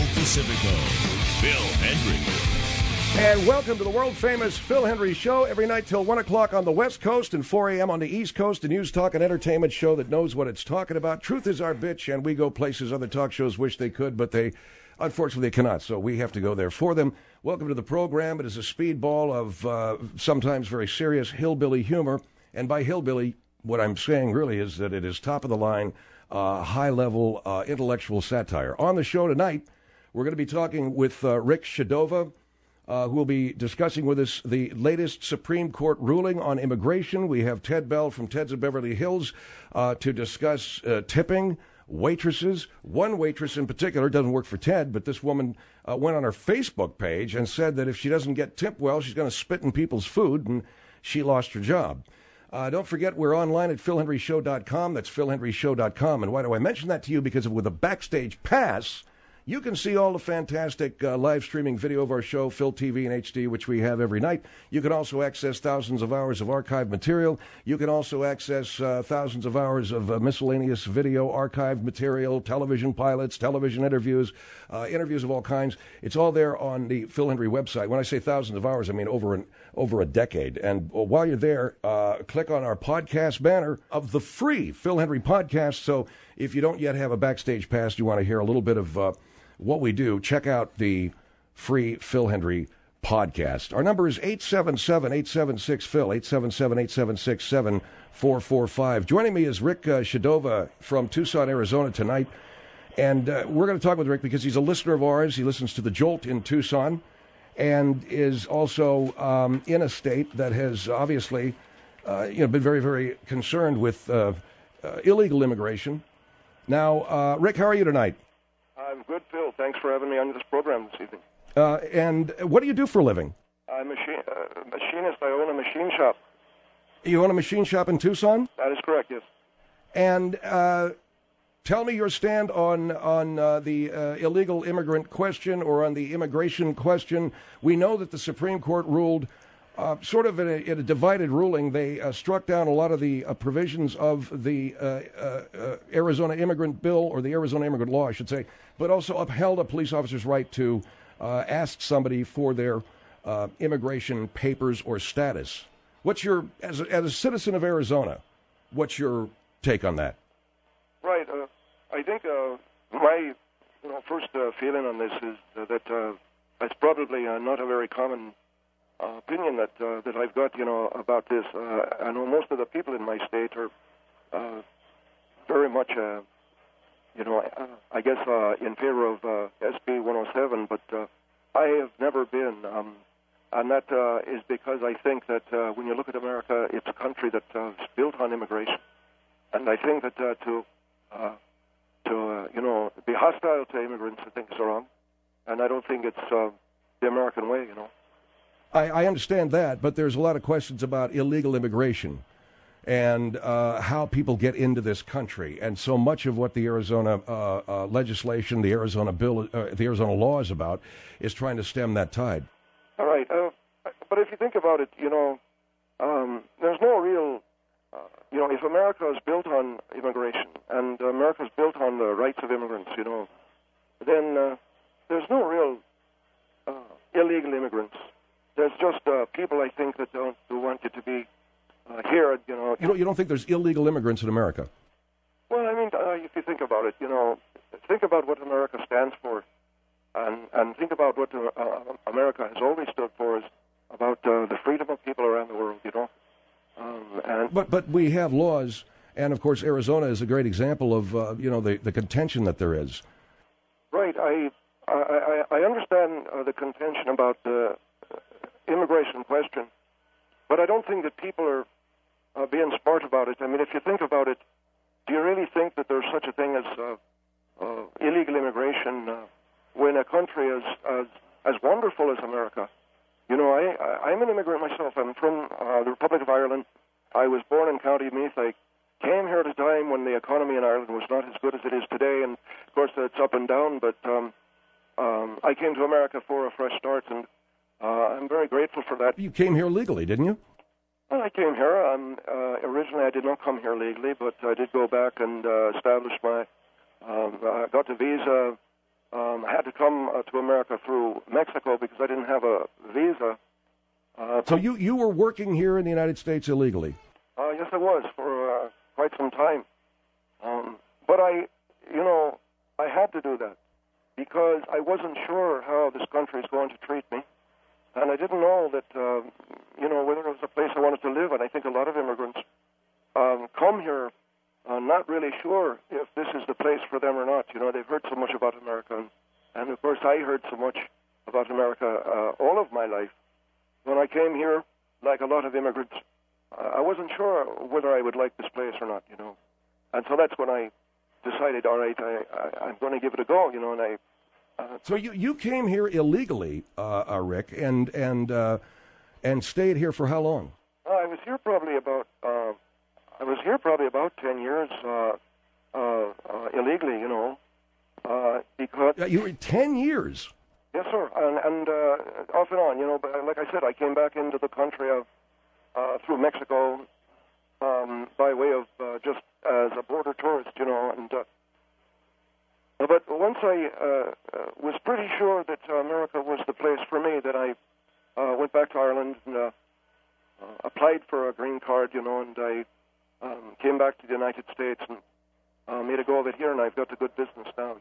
Pacifico, Phil Hendrie. And welcome to the world-famous Phil Hendrie Show, every night till 1 o'clock on the West Coast and 4 a.m. on the East Coast, a news, talk, and entertainment show that knows what it's talking about. Truth is our bitch, and we go places other talk shows wish they could, but unfortunately, they cannot, so we have to go there for them. Welcome to the program. It is a speedball of sometimes very serious hillbilly humor, and by hillbilly, what I'm saying really is that it is top-of-the-line, high-level intellectual satire. On the show tonight, we're going to be talking with Rick Shadova, who will be discussing with us the latest Supreme Court ruling on immigration. We have Ted Bell from Ted's of Beverly Hills to discuss tipping, waitresses. One waitress in particular doesn't work for Ted, but this woman went on her Facebook page and said that if she doesn't get tipped well, she's going to spit in people's food, and she lost her job. Don't forget, we're online at philhendrieshow.com. That's philhendrieshow.com. And why do I mention that to you? Because with a Backstage Pass, you can see all the fantastic live streaming video of our show, Phil TV and HD, which we have every night. You can also access thousands of hours of archived material. You can also access thousands of hours of miscellaneous video, archived material, television pilots, television interviews, interviews of all kinds. It's all there on the Phil Hendrie website. When I say thousands of hours, I mean over a decade. And while you're there, click on our podcast banner of the free Phil Hendrie podcast. So if you don't yet have a Backstage Pass, you want to hear a little bit of what we do, check out the free Phil Hendrie podcast. Our number is 877-876-PHIL, 877-876-7445. Joining me is Rick Shadova from Tucson, Arizona tonight. And we're going to talk with Rick because he's a listener of ours. He listens to The Jolt in Tucson and is also in a state that has obviously been very, very concerned with illegal immigration. Now, Rick, how are you tonight? I'm good, Phil. Thanks for having me on this program this evening. And what do you do for a living? I'm a machinist. I own a machine shop. You own a machine shop in Tucson? That is correct, yes. And tell me your stand on the illegal immigrant question or on the immigration question. We know that the Supreme Court ruled sort of in a divided ruling. They struck down a lot of the provisions of the Arizona immigrant bill, or the Arizona immigrant law, I should say, but also upheld a police officer's right to ask somebody for their immigration papers or status. What's your, as a citizen of Arizona, what's your take on that? Right. I think my first feeling on this is that it's probably not a very common opinion that I've got, about this. I know most of the people in my state are very much, I guess, in favor of SB 107, but I have never been, and that is because I think that when you look at America, it's a country that is built on immigration, and I think that to be hostile to immigrants, I think is wrong, and I don't think it's the American way, I understand that, but there's a lot of questions about illegal immigration and how people get into this country. And so much of what the Arizona legislation, the Arizona bill, the Arizona law is about is trying to stem that tide. All right. But if you think about it, there's no real, if America is built on immigration and America is built on the rights of immigrants, then there's no real illegal immigrants. There's just people, I think, that who want you to be here. You don't think there's illegal immigrants in America? Well, I mean, if you think about it, think about what America stands for, and think about what America has always stood for, is about the freedom of people around the world. But we have laws, and of course, Arizona is a great example of the contention that there is. Right. I understand the contention about the immigration question, but I don't think that people are being smart about it. I mean, if you think about it, do you really think that there's such a thing as illegal immigration when a country as wonderful as America? I'm an immigrant myself. I'm from the Republic of Ireland. I was born in County Meath. I came here at a time when the economy in Ireland was not as good as it is today, and of course it's up and down, but I came to America for a fresh start, and I'm very grateful for that. You came here legally, didn't you? Well, I came here. Originally, I did not come here legally, but I did go back and establish my. Got the visa. Had had to come to America through Mexico because I didn't have a visa. So you were working here in the United States illegally? Yes, I was for quite some time. But I had to do that because I wasn't sure how this country is going to treat me. And I didn't know that, whether it was a place I wanted to live. And I think a lot of immigrants come here not really sure if this is the place for them or not. They've heard so much about America. And of course, I heard so much about America all of my life. When I came here, like a lot of immigrants, I wasn't sure whether I would like this place or not, And so that's when I decided, all right, I'm going to give it a go, and I... So you came here illegally, Rick, and stayed here for how long? I was here probably about 10 years illegally, because... You were 10 years? Yes, sir, and off and on, but like I said, I came back into the country through Mexico by way of just as a border tourist, and... But once I was pretty sure that America was the place for me, that I went back to Ireland and applied for a green card, and I came back to the United States and made a go of it here, and I've got a good business now,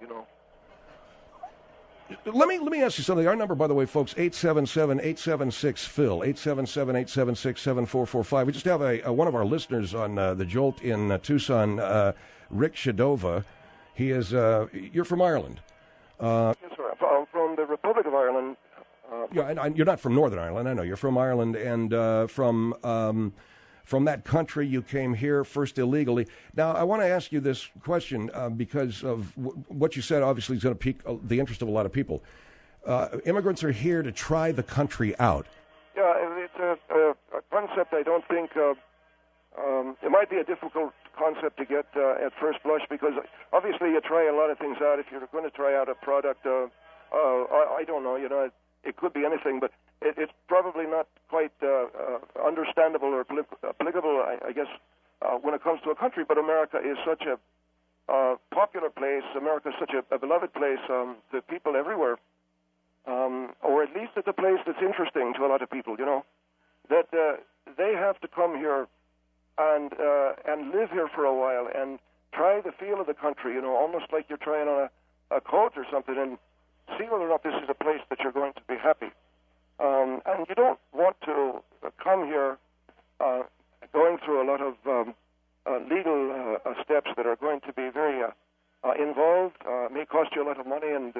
Let me ask you something. Our number, by the way, folks, 877-876-PHIL, 877-876-7445. We just have one of our listeners on the Jolt in Tucson, Rick Shadova. He is, you're from Ireland. Yes, sir. I'm from the Republic of Ireland. Yeah, you're not from Northern Ireland. I know you're from Ireland, and from that country you came here first illegally. Now, I want to ask you this question because of what you said. Obviously, is going to pique the interest of a lot of people. Immigrants are here to try the country out. Yeah, it's a concept I don't think it might be a difficult concept to get at first blush because obviously you try a lot of things out. If you're going to try out a product, I don't know, it could be anything, but it's probably not quite understandable or applicable, I guess, when it comes to a country. But America is such a popular place. America is such a beloved place to people everywhere, or at least it's a place that's interesting to a lot of people, that they have to come here and live here for a while and try the feel of the country, almost like you're trying on a coat or something, and see whether or not this is a place that you're going to be happy. And you don't want to come here going through a lot of legal steps that are going to be very involved, may cost you a lot of money, and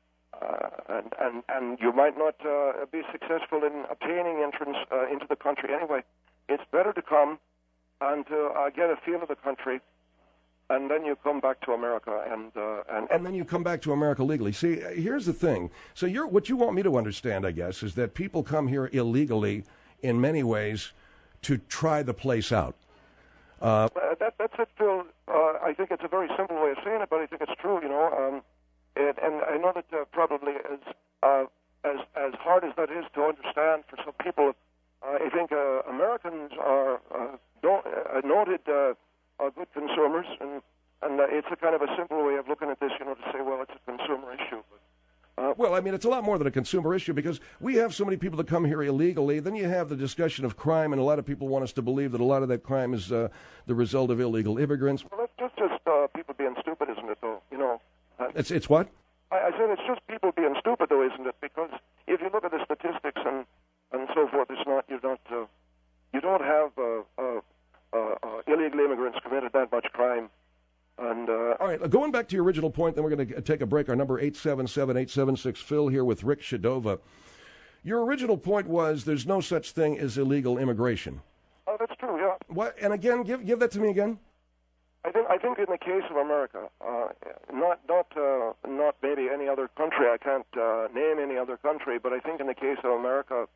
you might not be successful in obtaining entrance into the country anyway. It's better to come and to get a feel of the country, and then you come back to America, and then you come back to America legally. See, here's the thing. So what you want me to understand, I guess, is that people come here illegally in many ways to try the place out. That's it, Phil. I think it's a very simple way of saying it, but I think it's true. And I know that probably as hard as that is to understand for some people, I think Americans are noted good consumers, and it's a kind of a simple way of looking at this, to say, well, it's a consumer issue. Well, I mean, it's a lot more than a consumer issue because we have so many people that come here illegally. Then you have the discussion of crime, and a lot of people want us to believe that a lot of that crime is the result of illegal immigrants. Well, that's just people being stupid, isn't it, though? It's what? I said it's just people being stupid, though, isn't it? Because if you look at the statistics and so forth, you don't have illegal immigrants committed that much crime. And all right, going back to your original point, then we're going to take a break. Our number 877-876-PHIL here with Rick Shadova. Your original point was there's no such thing as illegal immigration. Oh, that's true, yeah. What? And again, give that to me again. I think in the case of America, not maybe any other country. I can't name any other country, but I think in the case of America,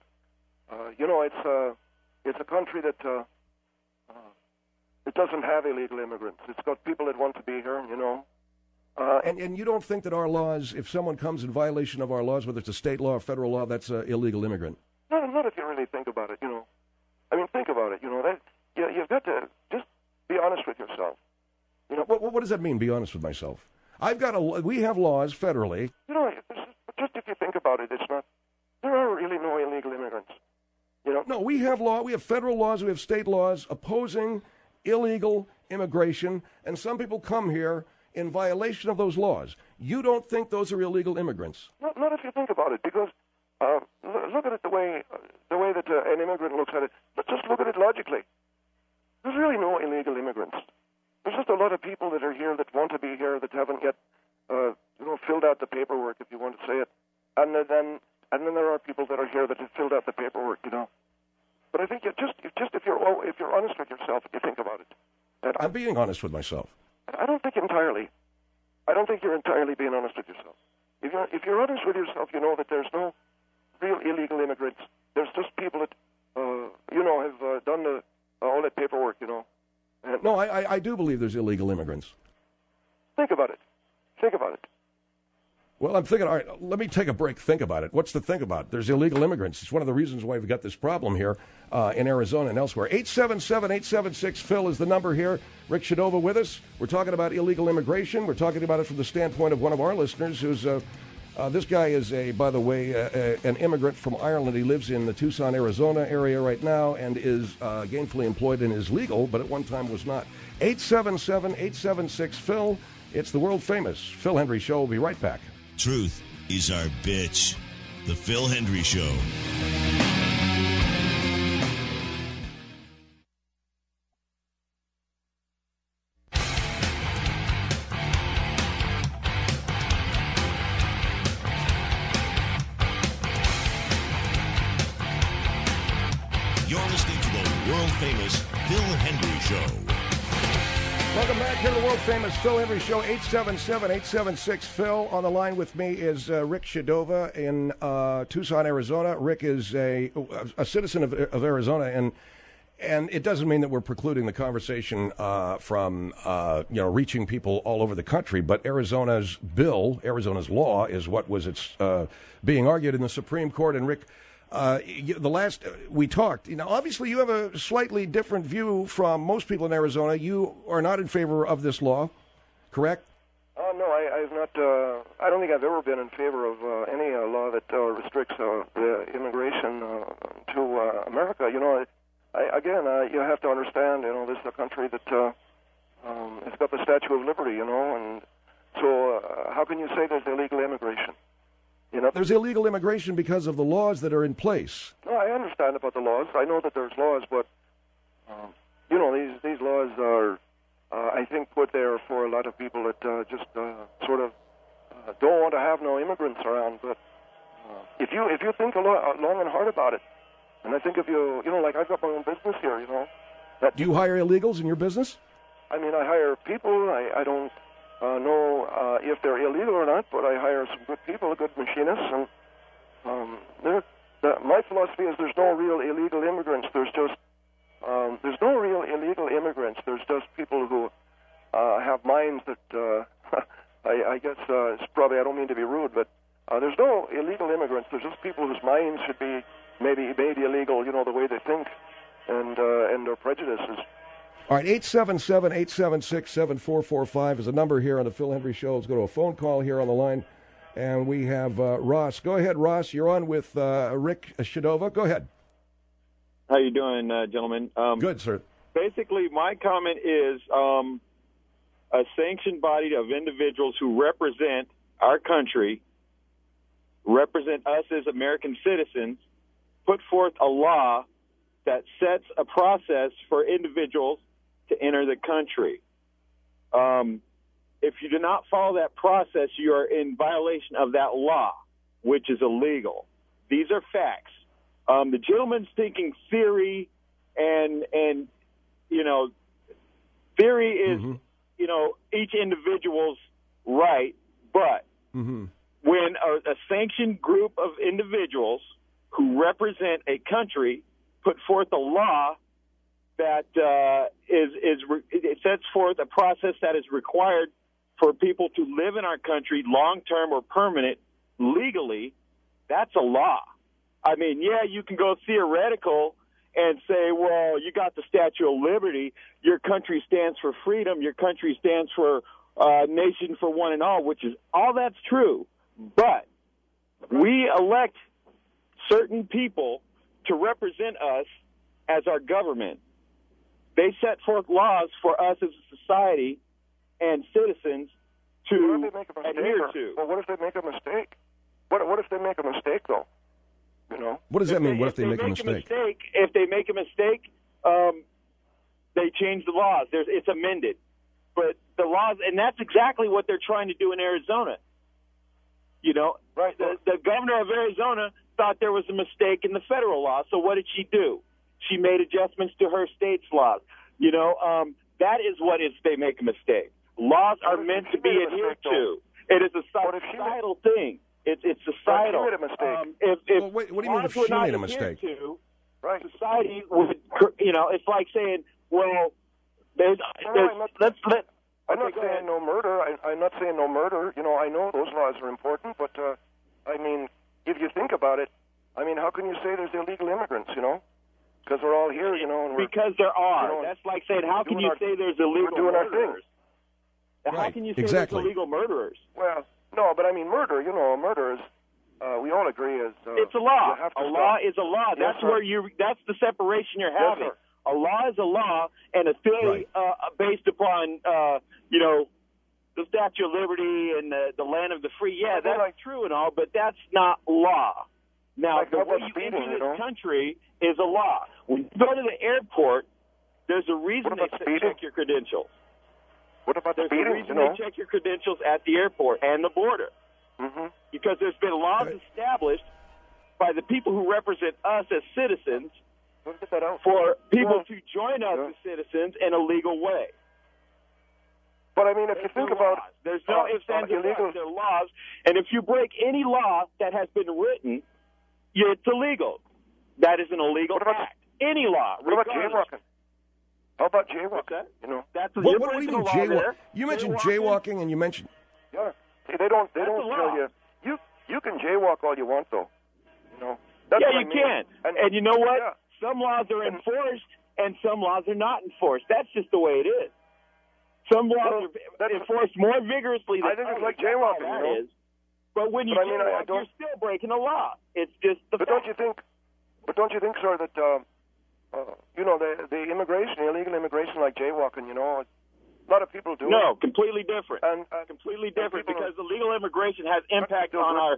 it's a country that it doesn't have illegal immigrants. It's got people that want to be here, And you don't think that our laws, if someone comes in violation of our laws, whether it's a state law or federal law, that's an illegal immigrant? No, not if you really think about it, I mean, think about it, you've got to just be honest with yourself. What does that mean, be honest with myself? We have laws federally. There's think about it, it's not. There are really no illegal immigrants. You know? No, we have law. We have federal laws. We have state laws opposing illegal immigration, and some people come here in violation of those laws. You don't think those are illegal immigrants? Not if you think about it, because look at it the way that an immigrant looks at it. But just look at it logically. There's really no illegal immigrants. There's just a lot of people that are here that want to be here that haven't yet, filled out the paperwork, if you want to say it, and then there are people that are here that have filled out the paperwork, you know. But I think if you're honest with yourself, if you think about it. And I'm being honest with myself. I don't think entirely. I don't think you're entirely being honest with yourself. If you're honest with yourself, you know that there's no real illegal immigrants. There's just people that have done all that paperwork, you know. And no, I do believe there's illegal immigrants. Think about it. Think about it. Well, I'm thinking, all right, let me take a break. Think about it. What's to think about? There's illegal immigrants. It's one of the reasons why we've got this problem here in Arizona and elsewhere. 877-876-PHIL is the number here. Rick Shadova with us. We're talking about illegal immigration. We're talking about it from the standpoint of one of our listeners who's, this guy is, by the way, an immigrant from Ireland. He lives in the Tucson, Arizona area right now and is gainfully employed and is legal, but at one time was not. 877-876-PHIL. It's the world-famous Phil Hendrie Show. We'll be right back. Truth is our bitch. The Phil Hendrie Show. You're listening to the world-famous Phil Hendrie Show. Welcome back here to the world-famous Phil Hendrie Show, 877-876-PHIL. On the line with me is Rick Shadova in Tucson, Arizona. Rick is a citizen of Arizona, and it doesn't mean that we're precluding the conversation from reaching people all over the country, but Arizona's bill, Arizona's law, is what was being argued in the Supreme Court. And Rick, the last we talked, obviously you have a slightly different view from most people in Arizona. You are not in favor of this law, correct? No, I've not. I don't think I've ever been in favor of any law that restricts the immigration to America. You have to understand, this is a country that it's got the Statue of Liberty, and so how can you say there's illegal immigration? There's illegal immigration because of the laws that are in place. No, I understand about the laws. I know that there's laws, but these laws are, I think, put there for a lot of people that just sort of don't want to have no immigrants around. But if you think long and hard about it, and I think if you like I've got my own business here, Do you hire illegals in your business? I mean, I hire people. I don't know if they're illegal or not, but I hire some good people, good machinists, and my philosophy is there's no real illegal immigrants. There's no real illegal immigrants. There's just people who have minds that I guess it's probably, I don't mean to be rude, but there's no illegal immigrants. There's just people whose minds should be maybe illegal, the way they think and their prejudices. All right, 877-876-7445 is the number here on the Phil Hendrie Show. Let's go to a phone call here on the line. And we have Ross. Go ahead, Ross. You're on with Rick Shadova. Go ahead. How you doing, gentlemen? Good, sir. Basically, my comment is a sanctioned body of individuals who represent our country, represent us as American citizens, put forth a law that sets a process for individuals to enter the country. If you do not follow that process, you are in violation of that law, which is illegal. These are facts. The gentleman's thinking theory, and theory is, each individual's right, but when a sanctioned group of individuals who represent a country put forth a law that it sets forth a process that is required for people to live in our country long-term or permanent legally, that's a law. I mean, yeah, you can go theoretical and say, well, you got the Statue of Liberty. Your country stands for freedom. Your country stands for nation for one and all, which is all that's true. But We elect certain people to represent us as our government. They set forth laws for us as a society and citizens to adhere to. Well, what if they make a mistake? What if they make a mistake, though? You know. What does that mean? What if they make a mistake? If they make a mistake, they change the laws. It's amended. But the laws, and that's exactly what they're trying to do in Arizona. You know, right? The governor of Arizona thought there was a mistake in the federal law, so what did she do? She made adjustments to her state's laws. You know, that is what if they make a mistake. Laws are meant to be adhered to. It is a societal thing. It's societal. What if she made a mistake? What do you mean if she made a mistake? Right. Society would, you know, it's like saying, well, I'm not saying no murder. I'm not saying no murder. You know, I know those laws are important, but I mean, if you think about it, I mean, how can you say there's illegal immigrants? You know, because we're all here. You know, and because there are. You know, that's like saying, how can you say there's illegal murderers? How can you say there's illegal murderers? Well, no, but I mean, murder. You know, murder is. We all agree is. It's a law. A law is a law. That's That's the separation you're having. Yes, a law is a law, and a theory based upon, you know, the Statue of Liberty and the land of the free. Yeah, that's true and all, but that's not law. Now, the way you enter this country is a law. When you go to the airport, there's a reason they check your credentials. What about the speeding? There's a reason they check your credentials at the airport and the border. Mm-hmm. Because there's been laws established by the people who represent us as citizens for people to join us as citizens in a legal way. But I mean, if you think about there's no ifs, ands, or buts. There are laws, and if you break any law that has been written, it's illegal. That is an illegal act. Any law. What about jaywalking? How about jaywalking? You know, what do you mean jaywalking? You mentioned jaywalking, and you mentioned. Yeah. See, they don't tell you. You can jaywalk all you want, though. You know. That's you can. And you know what? Yeah. Some laws are enforced, and some laws are not enforced. That's just the way it is. Some laws are enforced more vigorously than others. I think it's like jaywalking, you know. But when you jaywalk, you're still breaking a law. It's just the fact. Don't you think, sir, that you know, the illegal immigration, like jaywalking, you know, a lot of people do. No, completely different. Completely different because illegal immigration has impact on our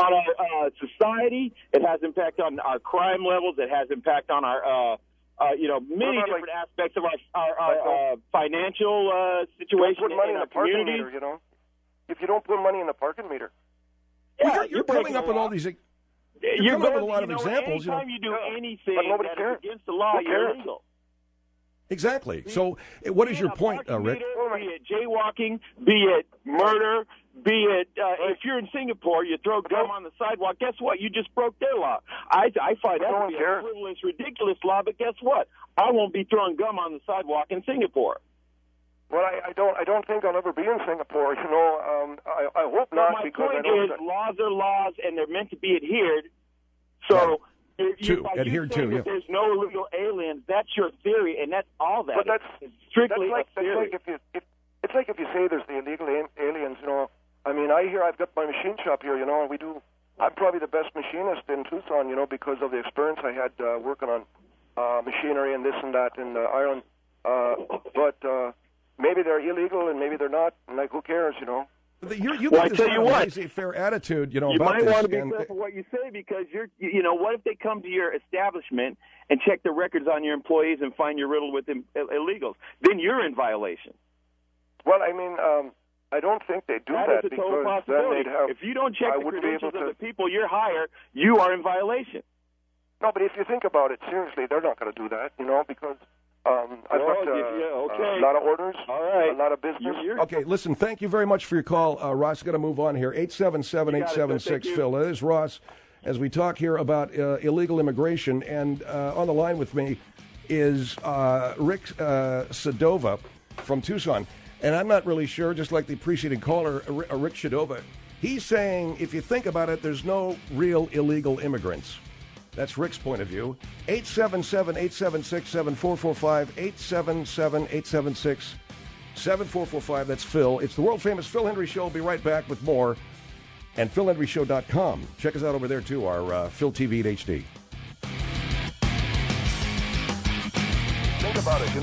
society. It has impact on our crime levels. It has impact on our you know, many different aspects of our financial situation in our communities. Meter, you know, if you don't put money in the parking meter. Well, you're coming up with all these. You're coming up with a lot of examples. Anytime you do anything that is against the law, you're illegal. Exactly. So, what is your point, Rick? Be it jaywalking, be it murder, be it if you're in Singapore, you throw gum on the sidewalk. Guess what? You just broke their law. I find that to be a frivolous, ridiculous law. But guess what? I won't be throwing gum on the sidewalk in Singapore. Well, I don't think I'll ever be in Singapore. You know, I hope not. My point is, laws are laws, and they're meant to be adhered. So. There's no illegal aliens. That's your theory, and that's all that. But that's strictly a theory. It's like if you say there's the illegal aliens. You know, I mean, I've got my machine shop here. You know, and I'm probably the best machinist in Tucson. You know, because of the experience I had working on machinery and this and that in Ireland. But maybe they're illegal and maybe they're not. And like, who cares? You know. You got this fair attitude, you know, about this. You might want to be careful what you say because you know, what if they come to your establishment and check the records on your employees and find you're riddled with illegals? Then you're in violation. Well, I mean, I don't think they do that is a total because possibility. then they'd have. If you don't check the credentials of the people you hire, you are in violation. No, but if you think about it seriously, they're not going to do that, you know, because. I've got a lot of orders, a lot of business. Okay, listen, thank you very much for your call. Ross, got to move on here. 877-876-PHIL. It is Ross as we talk here about illegal immigration. And on the line with me is Rick Sadova from Tucson. And I'm not really sure, just like the preceding caller, Rick Sadova, he's saying if you think about it, there's no real illegal immigrants. That's Rick's point of view. 877-876-7445. 877-876-7445. That's Phil. It's the world-famous Phil Hendry Show. We'll be right back with more and PhilHenryShow.com. Check us out over there, too, our Phil TV in HD. Think about it,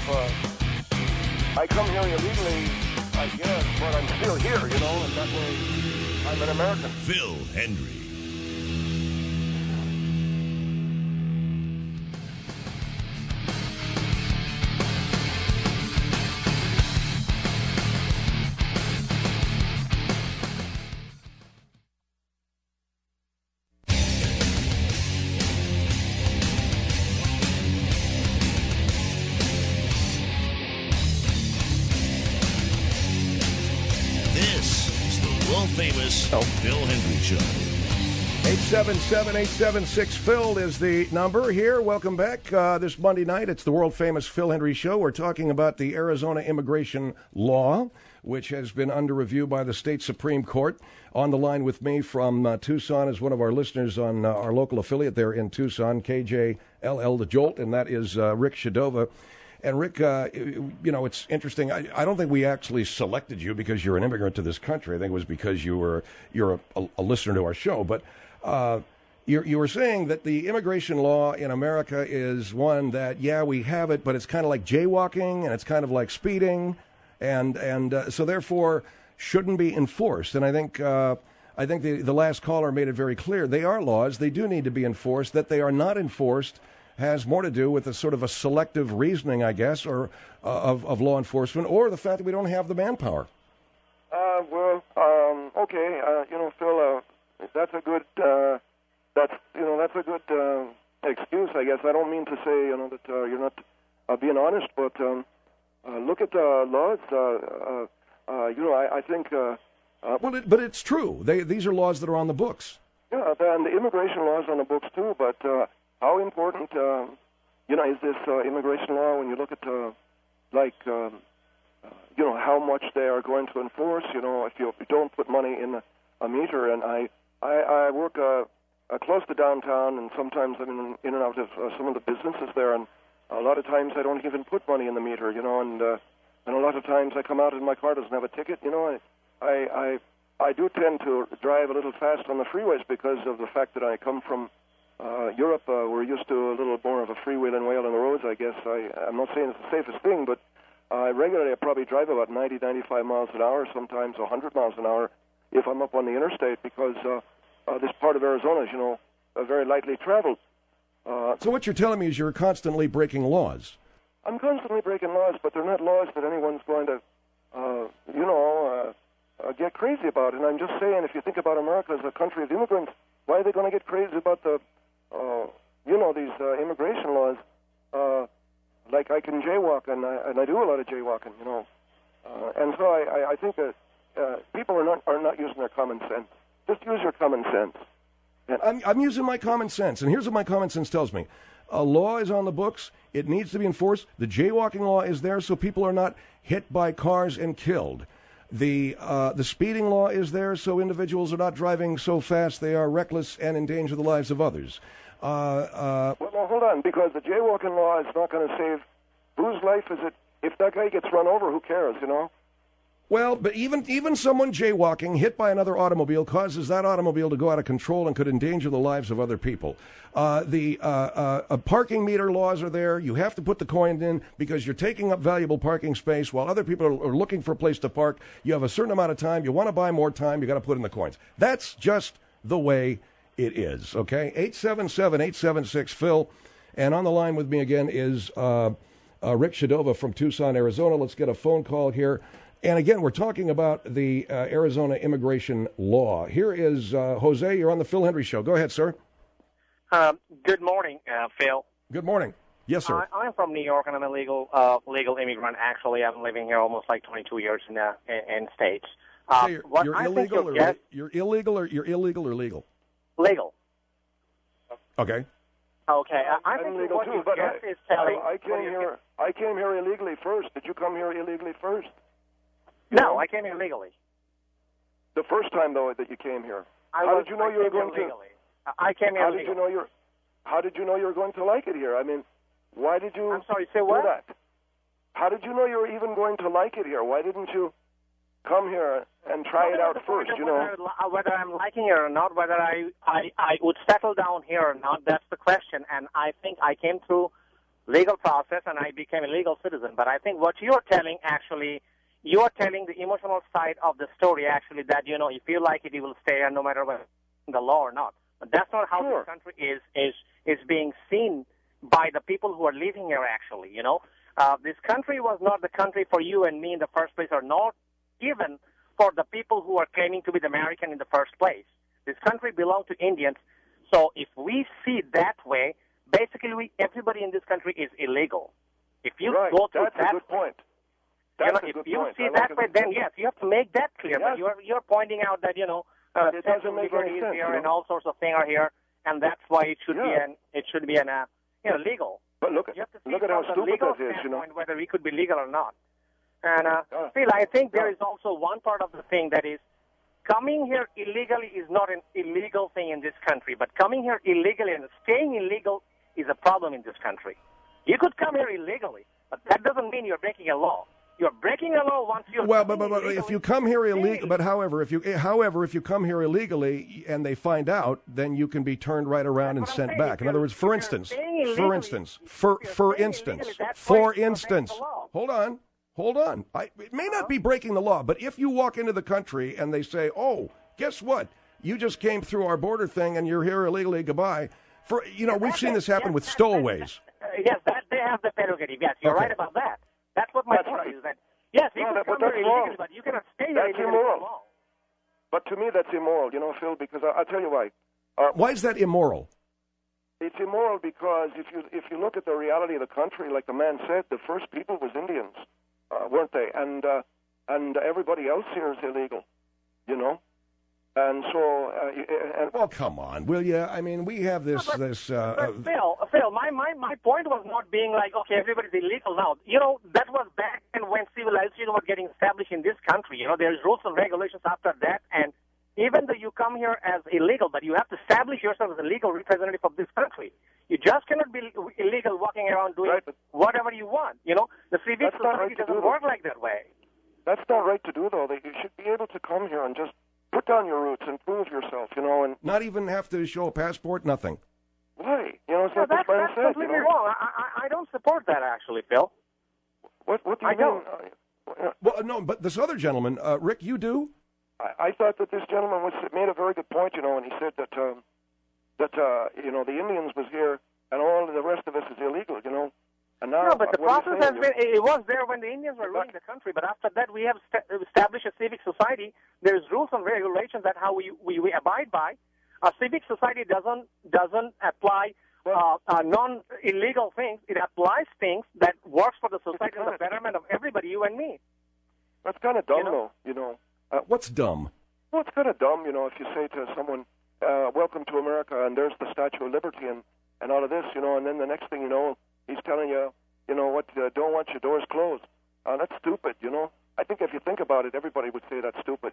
if I come here illegally, I guess, but I'm still here, and that way I'm an American. Phil Hendrie. Famous Phil Hendrie Show. 877-876-PHIL is the number here. Welcome back. This Monday night, it's the world-famous Phil Hendrie Show. We're talking about the Arizona immigration law, which has been under review by the state Supreme Court. On the line with me from Tucson is one of our listeners on our local affiliate there in Tucson, KJLL The Jolt, and that is Rick Shadova. And Rick, it's interesting. I don't think we actually selected you because you're an immigrant to this country. I think it was because you're a listener to our show. But you were saying that the immigration law in America is one that, yeah, we have it, but it's kind of like jaywalking and it's kind of like speeding, and so therefore shouldn't be enforced. And I think the last caller made it very clear. They are laws. They do need to be enforced. That they are not enforced has more to do with a sort of a selective reasoning, I guess, or of law enforcement, or the fact that we don't have the manpower. Okay, Phil, that's a good excuse, I guess. I don't mean to say, that you're not being honest, but look at the laws. I think. But it's true. These are laws that are on the books. Yeah, and the immigration laws on the books too, but. How important, is this immigration law when you look at, how much they are going to enforce? If you don't put money in a meter, and I work close to downtown, and sometimes I'm in and out of some of the businesses there, and a lot of times I don't even put money in the meter, and a lot of times I come out and my car doesn't have a ticket. I do tend to drive a little fast on the freeways because of the fact that I come from Europe. We're used to a little more of a freewheeling way on the roads, I guess. I'm not saying it's the safest thing, but regularly I probably drive about 90, 95 miles an hour, sometimes 100 miles an hour if I'm up on the interstate, because this part of Arizona is, very lightly traveled. So what you're telling me is you're constantly breaking laws. I'm constantly breaking laws, but they're not laws that anyone's going to, get crazy about. And I'm just saying, if you think about America as a country of immigrants, why are they going to get crazy about the, these immigration laws? Like I can jaywalk, and I do a lot of jaywalking, and so I think that people are not using their common sense. Just use your common sense. I'm using my common sense, and here's what my common sense tells me. A law is on the books. It needs to be enforced. The jaywalking law is there so people are not hit by cars and killed. The speeding law is there so individuals are not driving so fast they are reckless and endanger the lives of others. Well, hold on, because the jaywalking law is not going to save. Whose life is it? If that guy gets run over, who cares, Well, but even someone jaywalking hit by another automobile causes that automobile to go out of control and could endanger the lives of other people. The parking meter laws are there. You have to put the coin in because you're taking up valuable parking space while other people are looking for a place to park. You have a certain amount of time. You want to buy more time. You got to put in the coins. That's just the way it is. Okay, 877-876-PHIL, and on the line with me again is Rick Shadova from Tucson, Arizona. Let's get a phone call here. And again, we're talking about the Arizona immigration law. Here is Jose. You're on the Phil Hendrie Show. Go ahead, sir. Good morning, Phil. Good morning. Yes, sir. I'm from New York, and I'm a legal immigrant. Actually, I'm living here almost like 22 years in States. So you're illegal, you're illegal, or you're illegal or legal? Legal. Okay. Okay. I think legal what too, your but guest is telling. I came here illegally first. Did you come here illegally first? No, I came here legally. The first time, though, that you came here. How did you know you were going to? I came here legally. How did you know you were going to like it here? I mean, why did you? I'm sorry. Say what? Do that? How did you know you were even going to like it here? Why didn't you come here and try it out first, you know. Whether I'm liking it or not, whether I would settle down here or not, that's the question. And I think I came through legal process and I became a legal citizen. But I think what you're telling, actually, you're telling the emotional side of the story, actually, that, you know, if you like it, you will stay here no matter whether the law or not. But that's not how this country is being seen by the people who are living here, actually, you know. This country was not the country for you and me in the first place, or not even for the people who are claiming to be the American in the first place. This country belonged to Indians. So if we see it that way, basically everybody in this country is illegal. If you go through that's a good point. If you see that way, then yes, you have to make that clear. Yes. But you're pointing out that, you know, it doesn't make any sense, here you know? and all sorts of things are here, and that's why it should be legal. But look at how stupid that is, you know. Whether we could be legal or not. And Phil, I think there is also one part of the thing that is coming here illegally is not an illegal thing in this country, but coming here illegally and staying illegal is a problem in this country. You could come here illegally, but that doesn't mean you're breaking a law. You're breaking a law once you're but if you come here illegally, but however, if you come here illegally and they find out, then you can be turned right around and sent back. In other words, for instance, hold on. It may not be breaking the law, but if you walk into the country and they say, "Oh, guess what? You just came through our border thing and you're here illegally. Goodbye." We've seen this happen with stowaways. Yes, they have the prerogative. Yes, you're right about that. That's what my point is. That yes, you can come here illegally, but you cannot stay here illegally for long. But to me, that's immoral, you know, Phil. Because I'll tell you why. Why is that immoral? It's immoral because if you look at the reality of the country, like the man said, the first people was Indians, weren't they? And everybody else here is illegal, you know. And so, well, come on, will you? I mean, we have this. But Phil, my point was not being like, okay, everybody's illegal now. You know, that was back when civilization was getting established in this country. You know, there's rules and regulations after that, and even though you come here as illegal, but you have to establish yourself as a legal representative of this country. You just cannot be illegal walking around doing whatever you want. You know, the civic society doesn't work like that way. That's not right to do, though. You should be able to come here and just put down your roots and prove yourself, you know. And not even have to show a passport, nothing. Why? You know, it's like the friend said. That's completely wrong. I don't support that, actually, Phil. What do you mean? Don't. Well, no, but this other gentleman, Rick, you do? I thought that this gentleman made a very good point, you know, and he said that you know, the Indians was here and all the rest of us is illegal, you know. And now, no, but the process has been, it was there when the Indians were ruling the country, but after that we have established a civic society. There's rules and regulations that how we abide by. A civic society doesn't apply non-illegal things. It applies things that works for the society and the betterment of everybody, you and me. That's kind of dumb, though, you know. What's dumb? Well, it's kind of dumb, you know, if you say to someone, welcome to America, and there's the Statue of Liberty and all of this, you know, and then the next thing you know, he's telling you, you know, what, don't want your doors closed. That's stupid, you know. I think if you think about it, everybody would say that's stupid.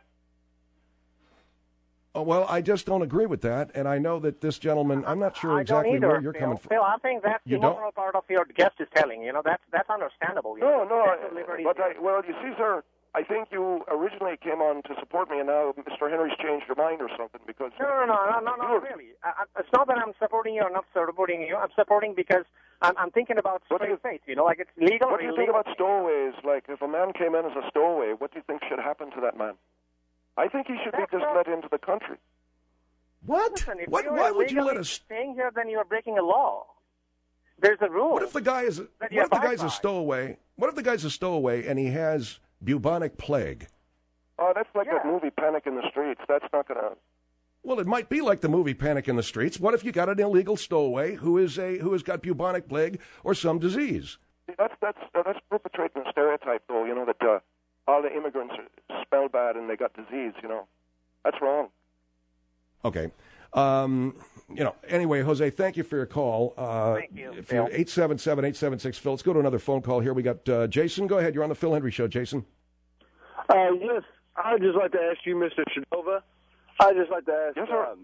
Oh, well, I just don't agree with that, and I know that this gentleman, I'm not sure exactly where you're coming from. Phil, I think that's the moral part of your guest is telling. You know, that's understandable. No, well, you see, sir, I think you originally came on to support me, and now Mr. Henry's changed your mind or something because... No, really. It's not that I'm supporting you or not supporting you. I'm supporting because I'm thinking about straight face, you know, like it's legal. What do you think about stowaways? Like, if a man came in as a stowaway, what do you think should happen to that man? I think he should be just let into the country. What? Listen, Why would you let us... staying here, then you're breaking a law. There's a rule. What if the guy is... What if the guy's a stowaway? What if the guy's a stowaway and he has bubonic plague? Oh, that's like that movie Panic in the Streets. That's not going to... Well, it might be like the movie Panic in the Streets. What if you got an illegal stowaway who has got bubonic plague or some disease? That's perpetrating a stereotype, though, you know, that all the immigrants smell bad and they got disease, you know. That's wrong. Okay. You know, anyway, Jose, thank you for your call. Thank you, Phil. 877-876-Phil. Let's go to another phone call here. We got Jason. Go ahead. You're on the Phil Henry Show, Jason. Yes, I'd just like to ask you, Mr. Shadova. I'd just like to ask, yes, sir.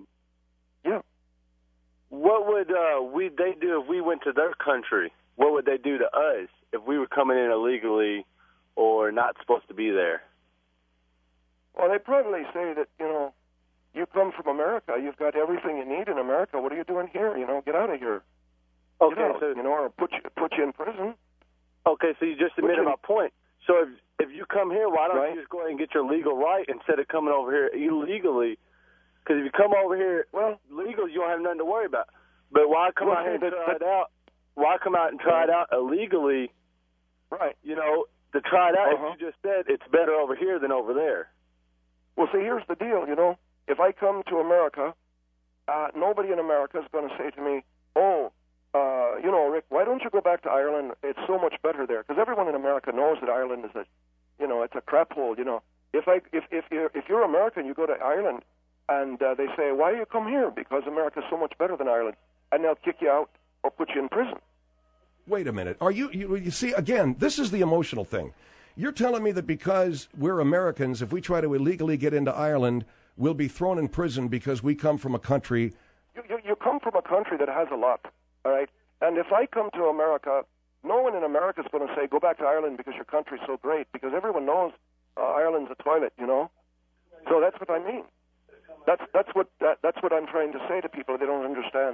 What would they do if we went to their country? What would they do to us if we were coming in illegally or not supposed to be there? Well, they probably say that, you come from America, you've got everything you need in America. What are you doing here? Get out of here. Okay, Get out, so or put you in prison. okay, so you just admitted my point. So if you come here, why don't you just go ahead and get your legal right instead of coming over here illegally? Because if you come over here, legal, you don't have nothing to worry about. But why come out here and try it out? Why come out and try it out illegally? Right. To try it out, if you just said it's better over here than over there. Well, see, here's the deal, If I come to America, nobody in America is going to say to me, Rick, why don't you go back to Ireland? It's so much better there. Because everyone in America knows that Ireland is it's a crap hole, If you're American, you go to Ireland, and they say, why do you come here? Because America's so much better than Ireland. And they'll kick you out or put you in prison. Wait a minute. Are you see, again, this is the emotional thing. You're telling me that because we're Americans, if we try to illegally get into Ireland, we'll be thrown in prison because we come from a country. You come from a country that has a lot, all right? And if I come to America, no one in America is going to say, go back to Ireland because your country's so great, because everyone knows Ireland's a toilet, So that's what I mean. That's what I'm trying to say to people. They don't understand,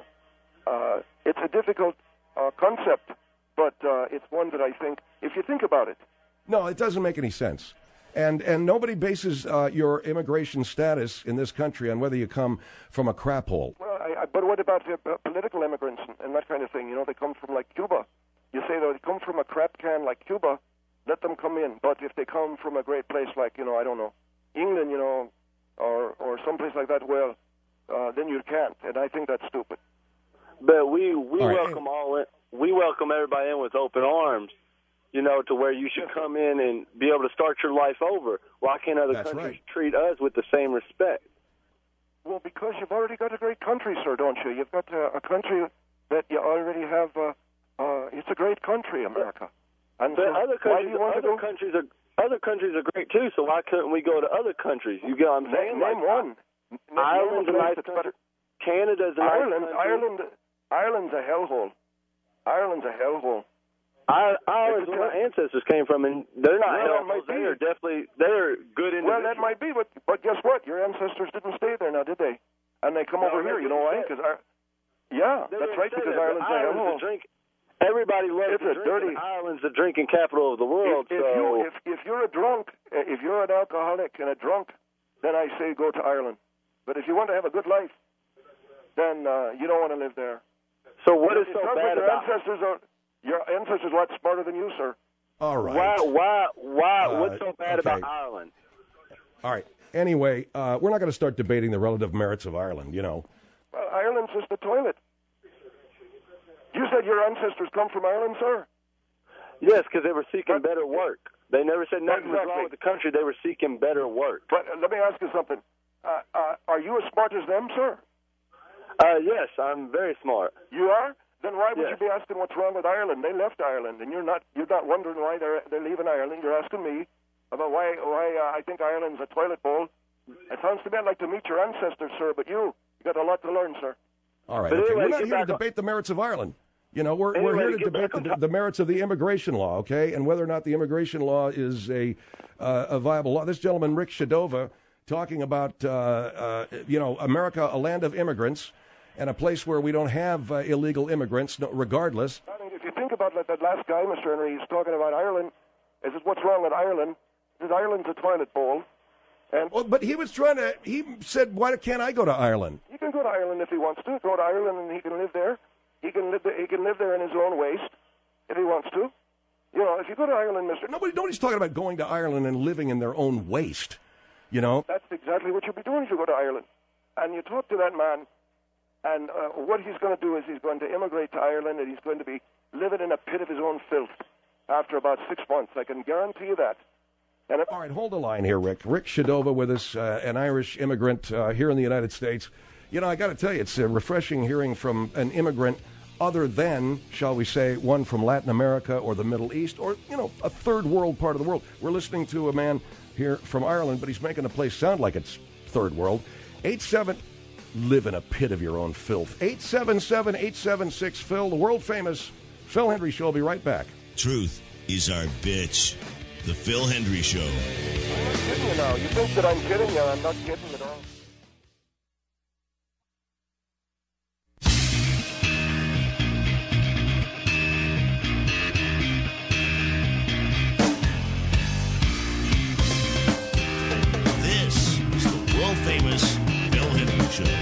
It's a difficult concept, but it's one that I think, if you think about it. No, it doesn't make any sense. And nobody bases your immigration status in this country on whether you come from a crap hole. Well, but what about the political immigrants and that kind of thing? They come from like Cuba. You say they come from a crap can like Cuba, let them come in. But if they come from a great place like, I don't know, England, or someplace like that, well, then you can't. And I think that's stupid. But we welcome we welcome everybody in with open arms. To where you should come in and be able to start your life over. Why can't other countries treat us with the same respect? Well, because you've already got a great country, sir, don't you? You've got a country that you already have. It's a great country, America. And but so other countries are great too. So why couldn't we go to other countries? You get what I'm saying? Name one. Ireland's a nice country. Canada's a nice country. Ireland's a hellhole. Ireland's a hellhole. Ireland's where my ancestors came from, and they're not hellholes. They're good individuals. Well, that might be, but guess what? Your ancestors didn't stay there now, did they? And they come over here. You know why? Because that's right. Because Ireland's a hellhole. Everybody loves to drink. Ireland's the drinking capital of the world. If you're a drunk, if you're an alcoholic and a drunk, then I say go to Ireland. But if you want to have a good life, then you don't want to live there. So what is so bad about your ancestors are a lot smarter than you, sir. All right. Why? What's so bad about Ireland? All right. Anyway, we're not going to start debating the relative merits of Ireland, Well, Ireland's just the toilet. You said your ancestors come from Ireland, sir? Yes, because they were seeking better work. They never said nothing was wrong with the country. They were seeking better work. But let me ask you something. Are you as smart as them, sir? Yes, I'm very smart. You are? Then why would you be asking what's wrong with Ireland? They left Ireland, and you're not wondering why they're leaving Ireland. You're asking me about why I think Ireland's a toilet bowl. It sounds to me I'd like to meet your ancestors, sir, but you got a lot to learn, sir. All right. Okay. We're not here to debate the merits of Ireland. We're here to debate the merits of the immigration law, okay, and whether or not the immigration law is a viable law. This gentleman, Rick Shadova, talking about America, a land of immigrants, and a place where we don't have illegal immigrants, regardless. I mean, if you think about that last guy, Mr. Henry, he's talking about Ireland. Is it what's wrong with Ireland? Is Ireland's a toilet bowl? But he said, why can't I go to Ireland? He can go to Ireland if he wants to. Go to Ireland and he can live there. He can live there in his own waste if he wants to. If you go to Ireland, Mr. Nobody's talking about going to Ireland and living in their own waste. That's exactly what you'll be doing if you go to Ireland. And you talk to that man, and what he's going to do is he's going to immigrate to Ireland, and he's going to be living in a pit of his own filth after about 6 months. I can guarantee you that. All right, hold the line here, Rick. Rick Shadova with us, an Irish immigrant here in the United States. I got to tell you, it's refreshing hearing from an immigrant other than, shall we say, one from Latin America or the Middle East or, a third world part of the world. We're listening to a man here from Ireland, but he's making the place sound like it's third world. Live in a pit of your own filth. 877-876-PHIL, the world-famous Phil Hendry Show. Will be right back. Truth is our bitch. The Phil Hendry Show. you now. You think that I'm kidding you. I'm not kidding at all. This is the world-famous Phil Hendry Show.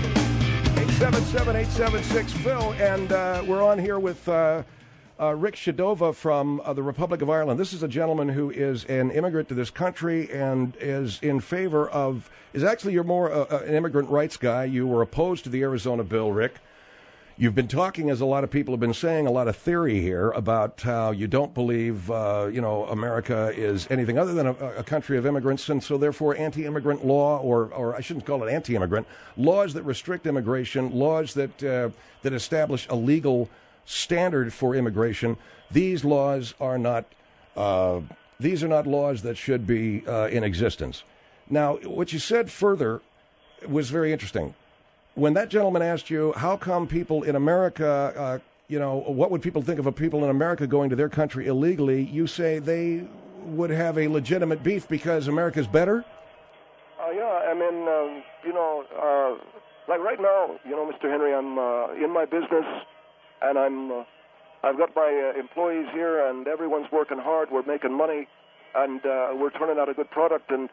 877-876-PHIL, and we're on here with Rick Shadova from the Republic of Ireland. This is a gentleman who is an immigrant to this country and is in favor of, you're more an immigrant rights guy. You were opposed to the Arizona bill, Rick. You've been talking, as a lot of people have been saying, a lot of theory here about how you don't believe, America is anything other than a country of immigrants, and so therefore anti-immigrant law, or I shouldn't call it anti-immigrant, laws that restrict immigration, laws that establish a legal standard for immigration. These laws are not laws that should be in existence. Now, what you said further was very interesting. When that gentleman asked you, how come people in America, what would people think of people in America going to their country illegally? You say they would have a legitimate beef because America's better? Yeah, I mean, like right now, Mr. Henry, I'm in my business, and I've got my employees here, and everyone's working hard. We're making money, and we're turning out a good product. And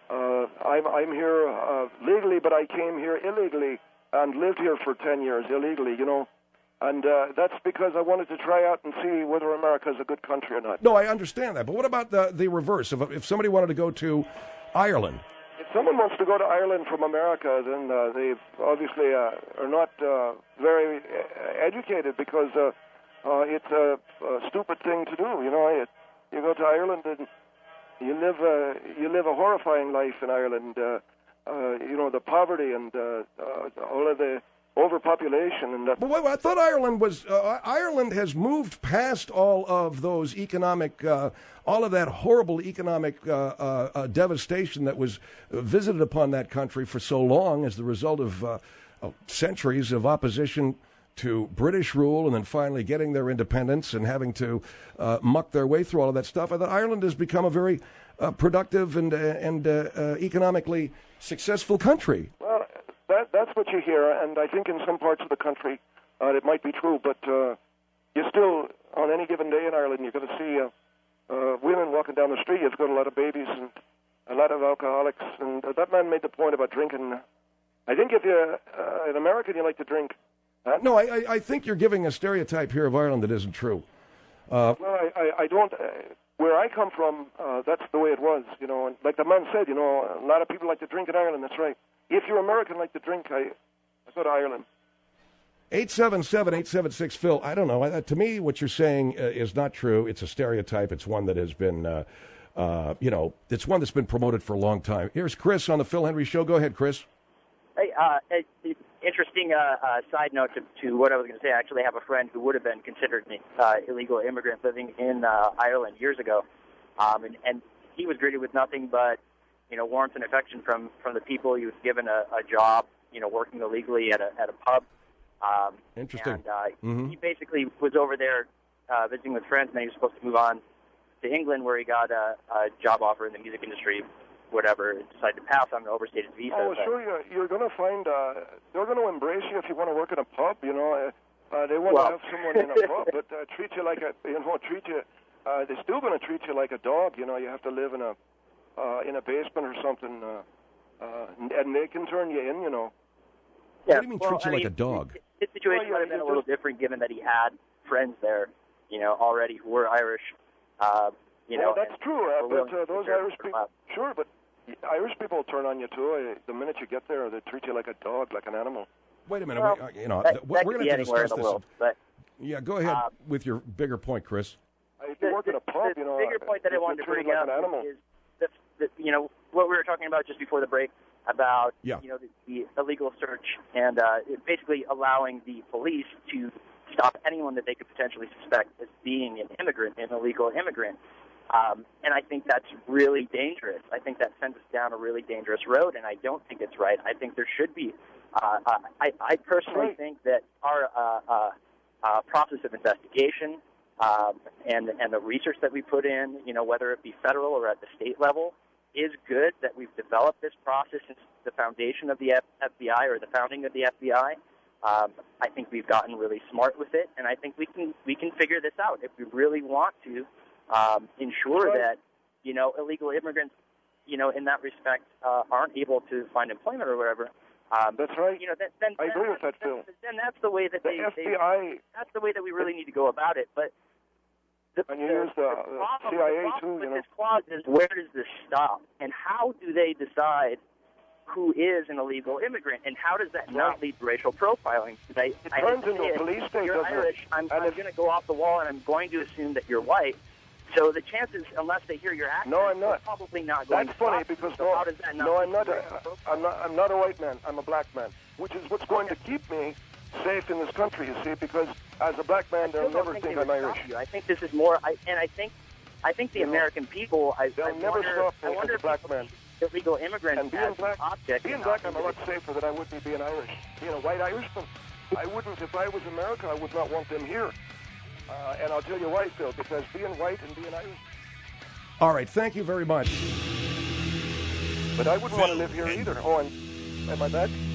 I'm here legally, but I came here illegally and lived here for 10 years illegally, And that's because I wanted to try out and see whether America's a good country or not. No, I understand that. But what about the reverse? If somebody wanted to go to Ireland? If someone wants to go to Ireland from America, then they obviously are not very educated, because it's a stupid thing to do. You go to Ireland and you live a horrifying life in Ireland. The poverty and all of the overpopulation and that. But wait, I thought Ireland has moved past all of those economic, all of that horrible economic devastation that was visited upon that country for so long as the result of centuries of opposition to British rule, and then finally getting their independence and having to muck their way through all of that stuff. I thought Ireland has become a very productive and economically successful country. Well, that's what you hear, and I think in some parts of the country it might be true, but you still, on any given day in Ireland, you're going to see women walking down the street. You've got a lot of babies and a lot of alcoholics, and that man made the point about drinking. I think if you're an American, you like to drink. No, I think you're giving a stereotype here of Ireland that isn't true. Well, I don't. Where I come from, that's the way it was, And like the man said, a lot of people like to drink in Ireland. That's right. If you're American, like to drink, I go to Ireland. 877-876-PHIL. I don't know. To me, what you're saying is not true. It's a stereotype. It's one that has been, it's one that's been promoted for a long time. Here's Chris on the Phil Hendry Show. Go ahead, Chris. Hey, interesting side note to what I was going to say. I actually have a friend who would have been considered an illegal immigrant living in Ireland years ago, and he was greeted with nothing but warmth and affection from the people. He was given a job, working illegally at a pub. Interesting. And he basically was over there visiting with friends, and then he was supposed to move on to England, where he got a job offer in the music industry. Whatever, decided to pass on an overstayed visa. Oh, sure, you're going to find they're going to embrace you if you want to work in a pub. They want to have someone in a pub, but treat you like they're still going to treat you like a dog. You have to live in a basement or something, and they can turn you in. Yeah, what do you mean treat you like a dog? His situation might have been a little different, given that he had friends there, already who were Irish. Well, that's true, but those Irish people, sure, but Irish people will turn on you too. The minute you get there, they treat you like a dog, like an animal. Wait a minute, well, we're going to anywhere discuss in the world, but yeah, go ahead with your bigger point, Chris. If you work in a pub, the bigger point that I wanted to bring up is what we were talking about just before the break about the illegal search and basically allowing the police to stop anyone that they could potentially suspect as being an immigrant, an illegal immigrant. And I think that's really dangerous. I think that sends us down a really dangerous road, and I don't think it's right. I think there should be. I personally think that our process of investigation and the research that we put in, whether it be federal or at the state level, is good that we've developed this process since the foundation of the FBI or the founding of the FBI. I think we've gotten really smart with it, and I think we can figure this out if we really want to ensure that illegal immigrants, in that respect, aren't able to find employment or whatever. That's right. Then I agree with that, Phil. Then that's the way that the FBI. That's the way that we really need to go about it. But and you use the CIA too. With this clause is where does this stop, and how do they decide who is an illegal immigrant, and how does that not lead to racial profiling? It turns into a police state. You're Irish. I'm going to go off the wall, and I'm going to assume that you're white. So the chances, unless they hear your accent, no, I'm not. They're probably not going That's to funny stop because you. So how does that not I'm not a white man. I'm a black man, which is what's going to keep me safe in this country. You see, because as a black man, they'll never think I'm Irish. I think this is more, I think the American people. They'll never stop me as a black man. Illegal immigrants and being black, I'm a lot safer than I would be being Irish. Being a white Irishman, I wouldn't. If I was America, I would not want them here. And I'll tell you why, Phil, because being white and being Irish. All right, thank you very much. But I wouldn't want to live here either. Oh, and am I back?